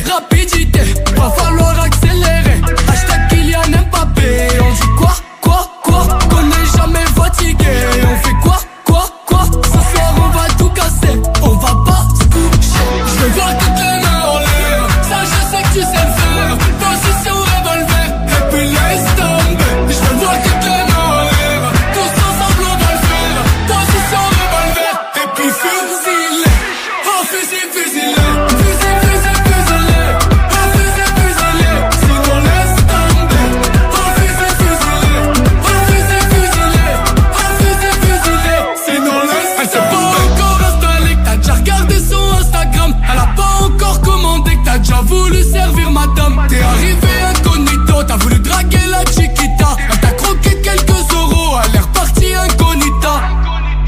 rapidité, va falloir accélérer. Hashtag Kylian Mbappé. On dit quoi, qu'on n'est jamais fatigué. On fait quoi, ce soir on va tout casser. On va pas se coucher. Je veux voir toutes les mains en l'air. Ça je sais que tu sais le faire. Position revolver, et puis laisse tomber. Je veux voir toutes les mains en l'air. Tous ensemble on va le faire. Position revolver, et puis fusile. Oh fusil,